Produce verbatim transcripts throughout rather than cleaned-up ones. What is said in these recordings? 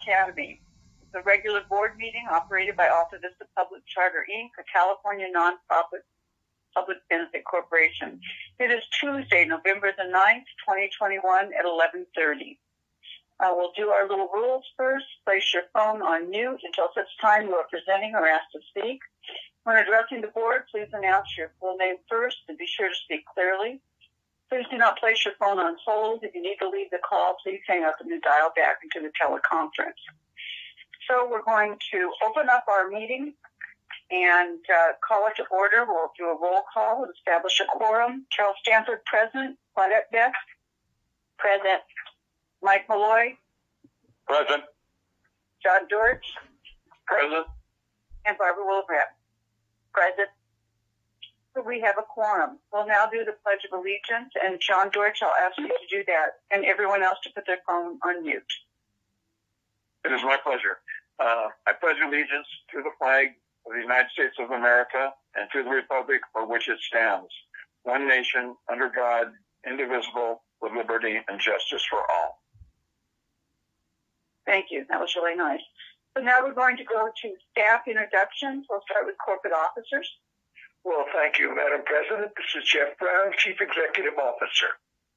Academy. The regular board meeting operated by Alta Vista Public Charter, Incorporated, a California nonprofit public benefit corporation. It is Tuesday, November the ninth, twenty twenty-one at eleven thirty. Uh, we'll do our little rules first. Place your phone on mute until such time you are presenting or asked to speak. When addressing the board, please announce your full name first and be sure to speak clearly. Please do not place your phone on hold. If you need to leave the call, please hang up and then dial back into the teleconference. So we're going to open up our meeting and uh, call it to order. We'll do a roll call and establish a quorum. Carol Stanford, present. Claudette Beck, present. Mike Malloy, present. John Dorch, present. And Barbara Wilbrand, present. So we have a quorum. We'll now do the Pledge of Allegiance, and John Dorch, I'll ask you to do that, and everyone else to put their phone on mute. It is my pleasure. Uh, I pledge allegiance to the flag of the United States of America and to the republic for which it stands, one nation, under God, indivisible, with liberty and justice for all. Thank you. That was really nice. So now we're going to go to staff introductions. We'll start with corporate officers. Well, thank you, Madam President. This is Jeff Brown, Chief Executive Officer.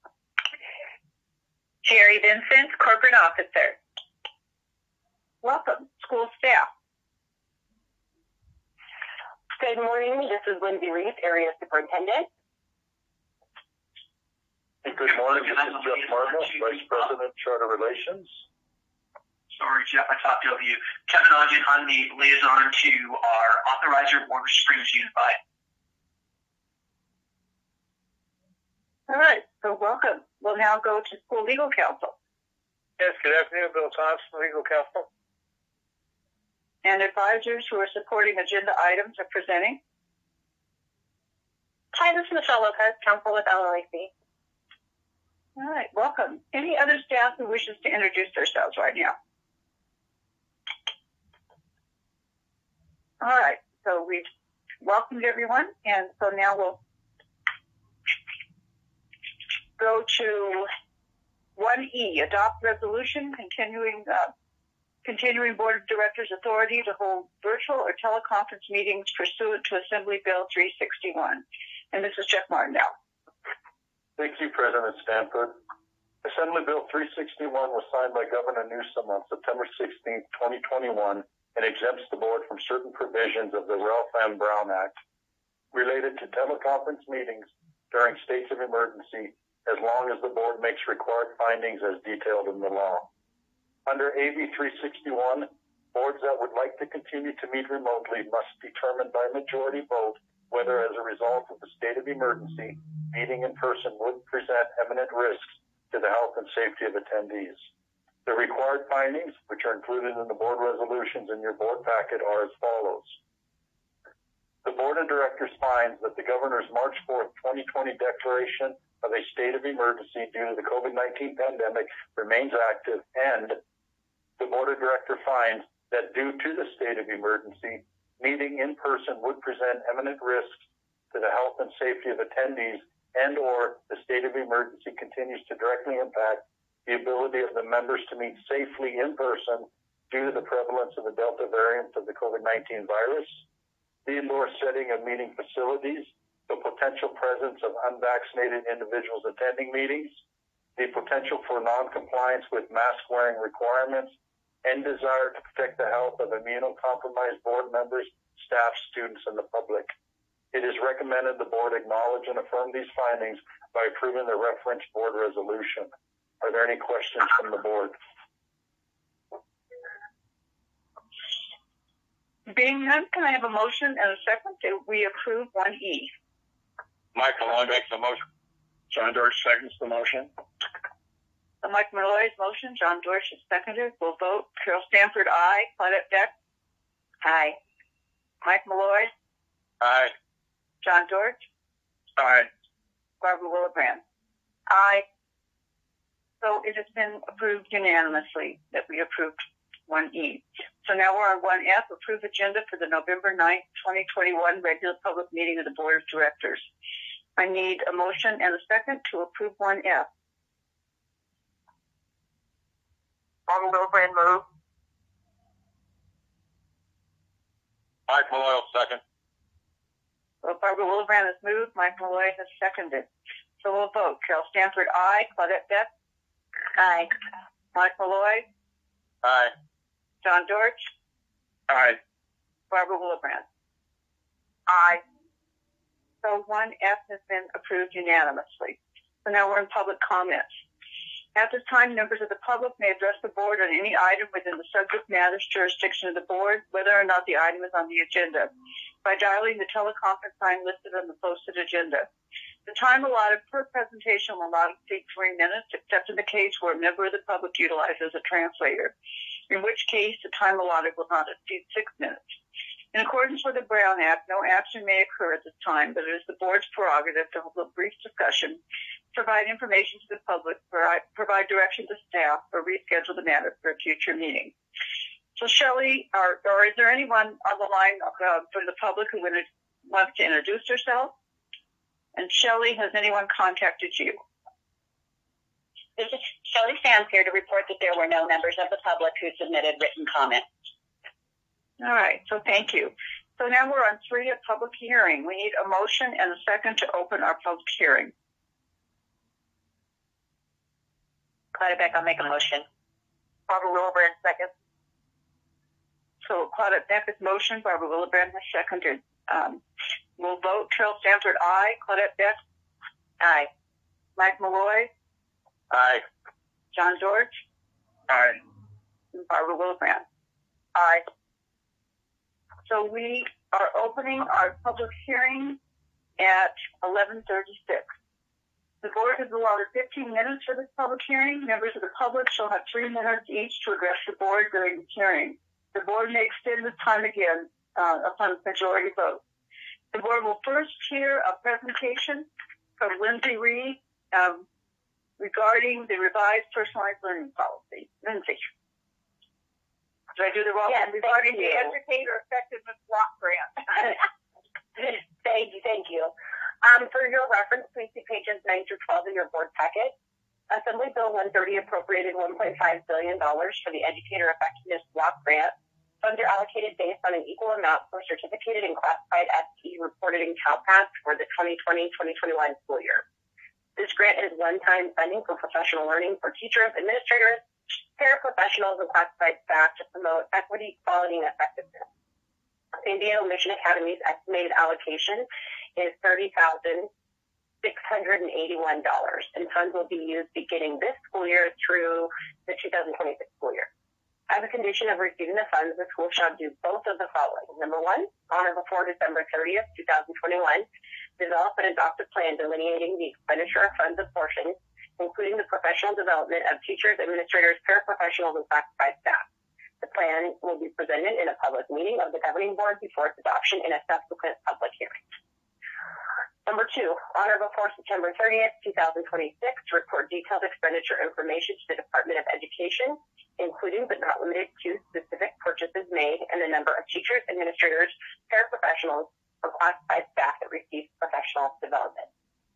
Jerry Vincent, Corporate Officer. Welcome, school staff. Good morning. This is Lindsay Reese, Area Superintendent. Hey, good morning. This is Jeff Marble, Vice President, Charter Relations. Sorry, Jeff, I talked over you. Kevin Ogden, I'm the liaison to our authorizer, Warner Springs Unified. All right, so welcome. We'll now go to school legal counsel. Yes, good afternoon, Bill Thompson, Legal Counsel. And advisors who are supporting agenda items are presenting. Hi, this is Michelle Lopez, counsel with L L A C. All right, welcome. Any other staff who wishes to introduce themselves right now? All right, so we've welcomed everyone, and so now we'll go to one E, adopt resolution continuing uh, continuing Board of Directors authority to hold virtual or teleconference meetings pursuant to Assembly Bill three sixty-one. And this is Jeff Martindale. Thank you, President Stanford. Assembly Bill three sixty-one was signed by Governor Newsom on September sixteenth, twenty twenty-one, and exempts the board from certain provisions of the Ralph M. Brown Act related to teleconference meetings during states of emergency, as long as the board makes required findings as detailed in the law. Under A B three sixty-one, boards that would like to continue to meet remotely must determine by majority vote whether, as a result of the state of emergency, meeting in person would present eminent risks to the health and safety of attendees. The required findings, which are included in the board resolutions in your board packet, are as follows. The Board of Directors finds that the Governor's March fourth, twenty twenty declaration of a state of emergency due to the COVID nineteen pandemic remains active, and the Board of Directors finds that due to the state of emergency, meeting in person would present eminent risks to the health and safety of attendees, and or the state of emergency continues to directly impact the ability of the members to meet safely in person due to the prevalence of the Delta variant of the COVID nineteen virus, the indoor setting of meeting facilities, the potential presence of unvaccinated individuals attending meetings, the potential for non-compliance with mask-wearing requirements, and desire to protect the health of immunocompromised board members, staff, students, and the public. It is recommended the board acknowledge and affirm these findings by approving the referenced board resolution. Are there any questions from the board? Being none, can I have a motion and a second that we approve one E? Mike Malloy makes the motion. John Dorch seconds the motion. So Mike Malloy's motion, John Dorch is seconded. We'll vote. Carol Stanford, aye. Claudette Beck? Aye. Mike Malloy? Aye. John Dorch? Aye. Barbara Wilbrand? Aye. So it has been approved unanimously that we approved one E. So now we're on one F, approve agenda for the November ninth, twenty twenty-one regular public meeting of the Board of Directors. I need a motion and a second to approve one F. Barbara Wilbrand move. Mike Malloy will second. Well, Barbara Wilbrand has moved. Mike Malloy has seconded. So we'll vote. Carol Stanford, aye. Claudette Beck? Aye. Mike Malloy? Aye. John George? Aye. Barbara Wilbrand? Aye. So one F has been approved unanimously. So now we're in public comments. At this time, members of the public may address the board on any item within the subject matter's jurisdiction of the board, whether or not the item is on the agenda, by dialing the teleconference line listed on the posted agenda. The time allotted per presentation will not exceed three minutes, except in the case where a member of the public utilizes a translator, in which case the time allotted will not exceed six minutes. In accordance with the Brown Act, no action may occur at this time, but it is the board's prerogative to hold a brief discussion, provide information to the public, provide direction to staff, or reschedule the matter for a future meeting. So, Shelley, or, or is there anyone on the line uh, from the public who wants to introduce herself? And Shelley, has anyone contacted you? This is Shelley Sands here to report that there were no members of the public who submitted written comments. All right, so thank you. So now we're on three, a public hearing. We need a motion and a second to open our public hearing. Claudia Beck, I'll make a motion. Barbara Wilbrand, second. So Claudette Beck has motioned, Barbara Wilbrand has seconded. Um, we'll vote. Carol Stanford, aye. Claudette Beck? Aye. Mike Malloy? Aye. John George? Aye. And Barbara Wilbrand? Aye. So we are opening our public hearing at eleven thirty-six. The board has allotted fifteen minutes for this public hearing. Members of the public shall have three minutes each to address the board during the hearing. The board may extend this time again uh, upon majority vote. The board will first hear a presentation from Lindsay Reed um, regarding the revised personalized learning policy. Lindsay. Did I do the wrong yes, one? Regarding the Educator Effectiveness Block Grant. Thank you, thank you. Um, for your reference, please see pages nine through twelve in your board packet. Assembly Bill one thirty appropriated one point five billion dollars for the Educator Effectiveness Block Grant. Funds are allocated based on an equal amount for certificated and classified S T E reported in CalPAS for the twenty twenty twenty twenty-one school year. This grant is one-time funding for professional learning for teachers, administrators, paraprofessionals, and classified staff to promote equity, quality, and effectiveness. San Diego Mission Academy's estimated allocation is thirty thousand six hundred eighty-one dollars, and funds will be used beginning this school year through the two thousand twenty-six school year. As a condition of receiving the funds, the school shall do both of the following. Number one, on or before December thirtieth, two thousand twenty-one, develop and adopt a plan delineating the expenditure of funds apportioned, including the professional development of teachers, administrators, paraprofessionals, and classified staff. The plan will be presented in a public meeting of the governing board before its adoption in a subsequent public hearing. Number two, on or before September thirtieth, two thousand twenty-six, report detailed expenditure information to the Department of Education, including but not limited to specific purchases made and the number of teachers, administrators, paraprofessionals, or classified staff that receive professional development.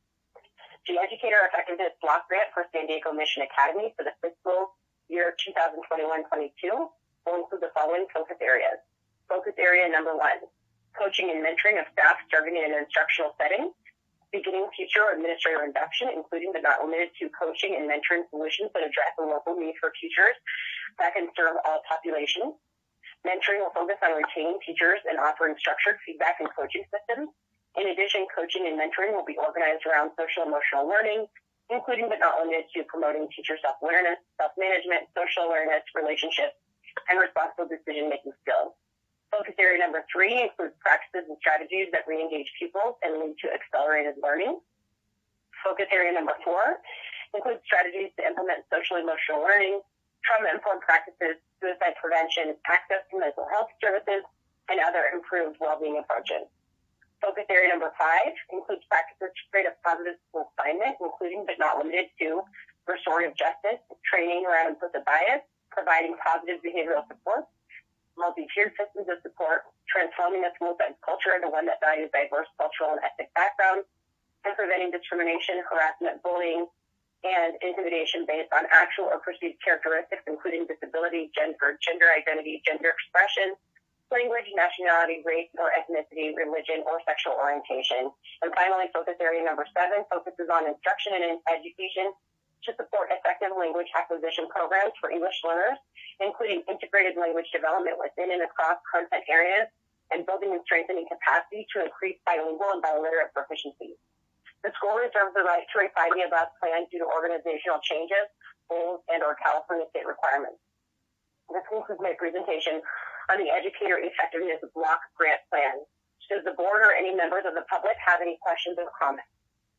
The Educator Effectiveness Block Grant for San Diego Mission Academy for the fiscal year two thousand twenty-one twenty-two will include the following focus areas. Focus area number one, coaching and mentoring of staff serving in an instructional setting, beginning teacher or administrator induction, including but not limited to coaching and mentoring solutions that address the local needs for teachers that can serve all populations. Mentoring will focus on retaining teachers and offering structured feedback and coaching systems. In addition, coaching and mentoring will be organized around social-emotional learning, including but not limited to promoting teacher self-awareness, self-management, social awareness, relationships, and responsible decision-making skills. Focus area number three includes practices and strategies that re-engage pupils and lead to accelerated learning. Focus area number four includes strategies to implement social-emotional learning, trauma-informed practices, suicide prevention, access to mental health services, and other improved well-being approaches. Focus area number five includes practices to create a positive school climate, including but not limited to restorative justice, training around implicit bias, providing positive behavioral support, multi-tiered systems of support, transforming a school science culture into one that values diverse cultural and ethnic backgrounds, and preventing discrimination, harassment, bullying, and intimidation based on actual or perceived characteristics, including disability, gender, gender identity, gender expression, language, nationality, race, or ethnicity, religion, or sexual orientation. And finally, focus area number seven focuses on instruction and education to support effective language acquisition programs for English learners, including integrated language development within and across content areas, and building and strengthening capacity to increase bilingual and biliterate proficiency. The school reserves the right to refine the above plan due to organizational changes, goals, and or California state requirements. This concludes my presentation on the Educator Effectiveness Block Grant Plan. Does the board or any members of the public have any questions or comments?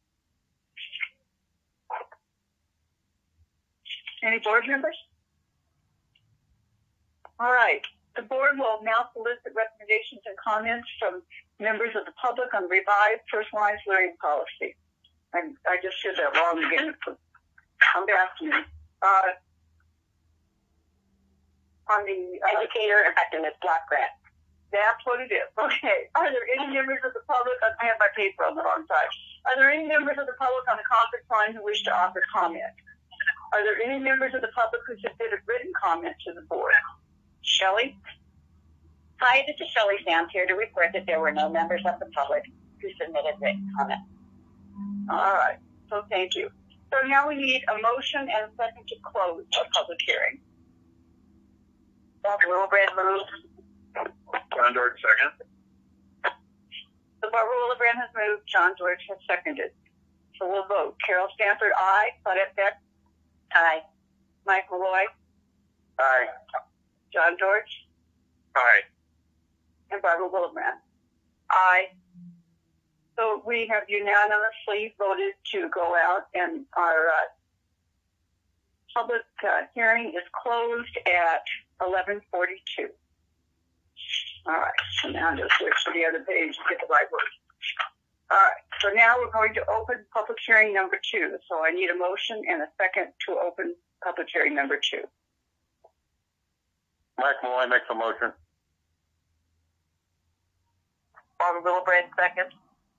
Any board members? All right. The board will now solicit recommendations and comments from members of the public on revised personalized learning policy. I, I just said that wrong again. Come back to me. Uh, on the uh, Educator Effectiveness Block Grant. That's what it is. Okay. Are there any members of the public? I have my paper on the wrong side. Are there any members of the public on the conference line who wish to offer comment? Are there any members of the public who submitted written comment to the board? Shelley? Hi, this is Shelley Sands here to report that there were no members of the public who submitted written comment. All right. So thank you. So now we need a motion and a second to close the public hearing. Doctor Wilbrand moves. John George, second. So Barbara Wilbrand has moved. John George has seconded. So we'll vote. Carol Stanford, aye. Claudette Beck? Aye. Mike Malloy? Aye. John George? Aye. And Barbara Wilbrand? Aye. So we have unanimously voted to go out, and our uh, public uh, hearing is closed at eleven forty-two. All right, so now I'm going to switch to the other page to get the right word. All right, so now we're going to open public hearing number two. So I need a motion and a second to open public hearing number two. Mike Malloy makes a motion. Barbara Wilbrand second.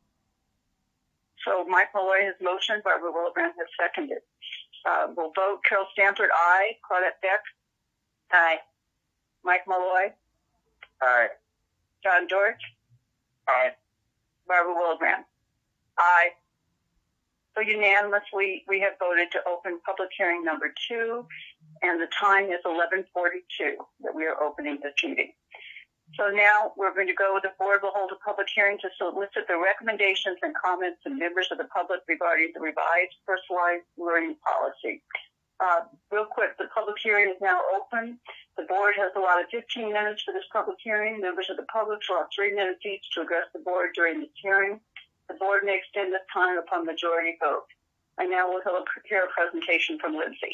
So Mike Malloy has motioned, Barbara Wilbrand has seconded. Uh, we'll vote. Carol Stanford, aye. Claudette Beck? Aye. Mike Malloy? Aye. John George? Aye. Barbara Wilbrand? Aye. So unanimously, we have voted to open public hearing number two, and the time is eleven forty-two that we are opening this meeting. So now we're going to go, the board will hold a public hearing to solicit the recommendations and comments of members of the public regarding the revised personalized learning policy. Uh, real quick, the public hearing is now open. The board has allotted fifteen minutes for this public hearing. Members of the public will have three minutes each to address the board during this hearing. The board may extend this time upon majority vote. I now will hear a presentation from Lindsay.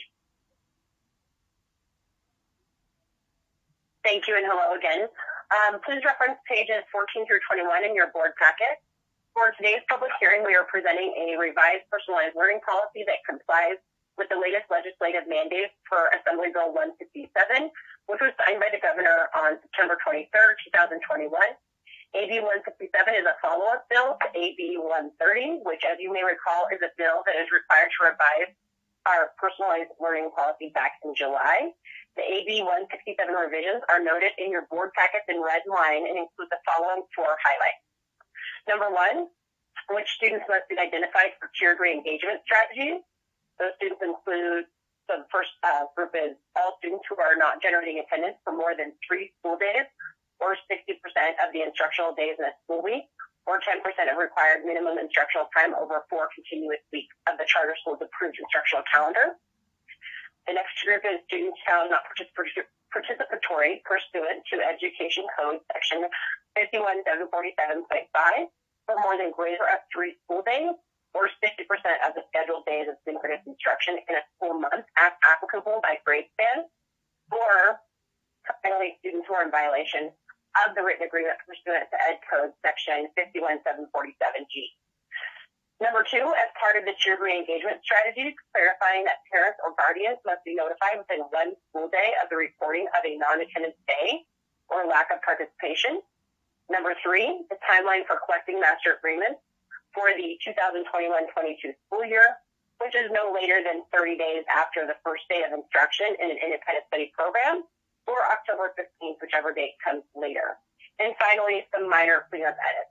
Thank you and hello again. Um, please reference pages fourteen through twenty-one in your board packet. For today's public hearing, we are presenting a revised personalized learning policy that complies with the latest legislative mandates for Assembly Bill one fifty-seven, which was signed by the governor on September twenty-third, twenty twenty-one. A B one fifty-seven is a follow-up bill to A B one thirty, which, as you may recall, is a bill that is required to revise our personalized learning policy back in July. The A B one sixty-seven revisions are noted in your board packets in red line and include the following four highlights. Number one, which students must be identified for tiered re-engagement strategies. Those students include, so the first uh, group is all students who are not generating attendance for more than three school days, or sixty percent of the instructional days in a school week, or ten percent of required minimum instructional time over four continuous weeks of the charter school's approved instructional calendar. The next group is students found not participatory pursuant to Education Code Section fifty-one seven forty-seven point five for more than greater of three school days, or sixty percent of the scheduled days of synchronous instruction in a school month as applicable by grade span, or finally students who are in violation of the written agreement pursuant to Ed Code Section fifty-one seven forty-seven G. Number two, as part of the tiered re-engagement strategies, clarifying that parents or guardians must be notified within one school day of the reporting of a non-attendance day or lack of participation. Number three, the timeline for collecting master agreements for the two thousand twenty-one twenty-two school year, which is no later than thirty days after the first day of instruction in an independent study program. or October fifteenth, whichever date comes later. And finally, some minor cleanup edits.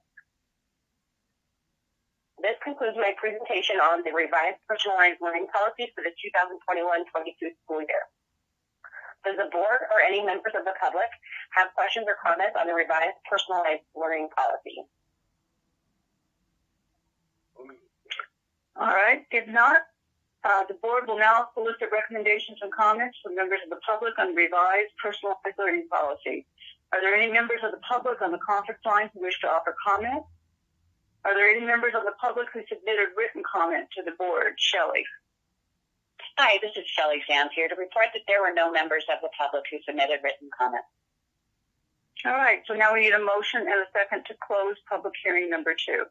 This concludes my presentation on the revised personalized learning policy for the two thousand twenty-one twenty-two school year. Does the board or any members of the public have questions or comments on the revised personalized learning policy? All right. If not, uh, the board will now solicit recommendations and comments from members of the public on the revised personalized learning policy. Are there any members of the public on the conference line who wish to offer comment? Are there any members of the public who submitted written comment to the board? Shelley. Hi, this is Shelley Sands here to report that there were no members of the public who submitted written comments. All right, so now we need a motion and a second to close public hearing number two.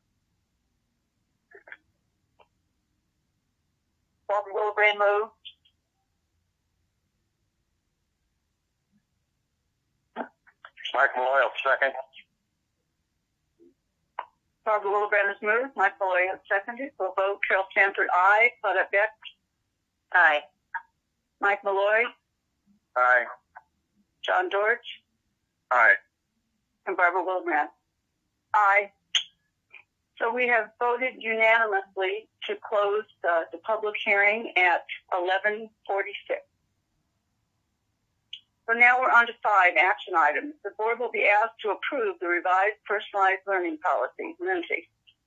Barbara Wilbrand moved. Mike Malloy, second. Barbara Wilbrand has moved. Mike Malloy has seconded. We'll vote. Carol Stanford, aye. Claudette Beck. Aye. Mike Malloy. Aye. John Dortch. Aye. And Barbara Wilbrand. Aye. So we have voted unanimously to close uh, the public hearing at eleven forty-six. So now we're on to five action items. The board will be asked to approve the revised personalized learning policy. Lindsay.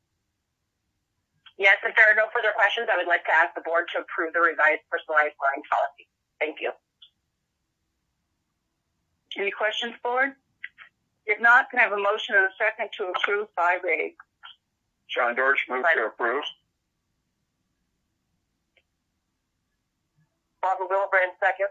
Yes, if there are no further questions, I would like to ask the board to approve the revised personalized learning policy. Thank you. Any questions, board? If not, can I have a motion and a second to approve five A? John Dortch, move to approve. Barbara Wilbrand, second.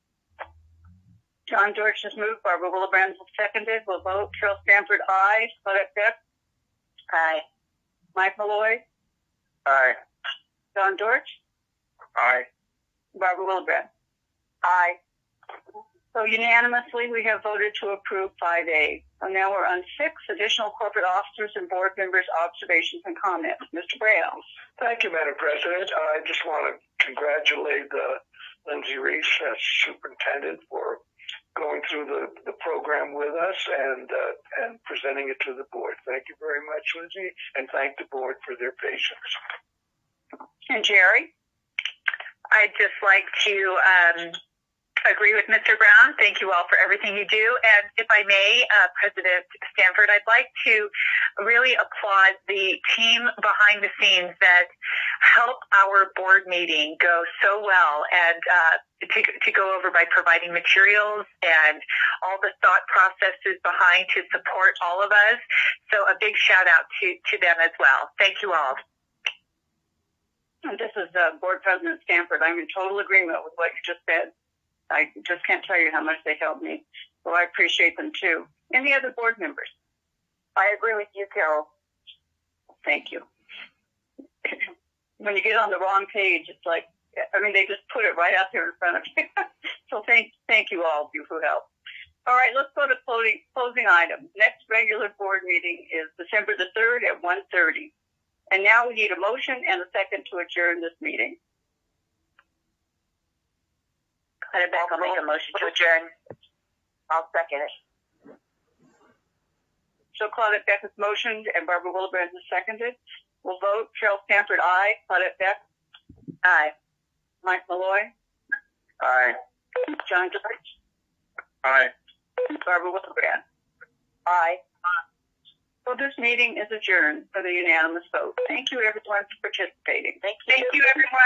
John Dortch has moved. Barbara Wilbrand has seconded. We'll vote. Carol Stanford, aye. Claudette Beck. Aye. Mike Malloy. Aye. John Dortch. Aye. Barbara Wilbrand. Aye. So unanimously, we have voted to approve five A. So now we're on six, additional corporate officers and board members' observations and comments. Mister Brown. Thank you, Madam President. I just want to congratulate uh, Lindsay Reese as superintendent for going through the, the program with us and uh, and presenting it to the board. Thank you very much, Lindsay, and thank the board for their patience. And Jerry? I'd just like to um, agree with Mister Brown. Thank you all for everything you do. And if I may, uh, President Stanford, I'd like to really applaud the team behind the scenes that help our board meeting go so well and uh, to, to go over by providing materials and all the thought processes behind to support all of us. So a big shout out to, to them as well. Thank you all. And this is uh, Board President Stanford. I'm in total agreement with what you just said. I just can't tell you how much they helped me. So I appreciate them too. Any other board members? I agree with you, Carol. Thank you. When you get on the wrong page, it's like, I mean, they just put it right out there in front of you. So thank, thank you all of you who helped. All right, let's go to closing, closing items. Next regular board meeting is December the third at one thirty. And now we need a motion and a second to adjourn this meeting. Claudette Beck, I'll make a motion to adjourn. I'll second it. So Claudette Beck has motioned and Barbara Wilbrand has seconded. We'll vote. Carol Stanford, aye. Claudette Beck? Aye. Mike Malloy? Aye. John Dortch? Aye. Barbara Wilbrand? Aye. So this meeting is adjourned for the unanimous vote. Thank you, everyone, for participating. Thank you. Thank you, everyone.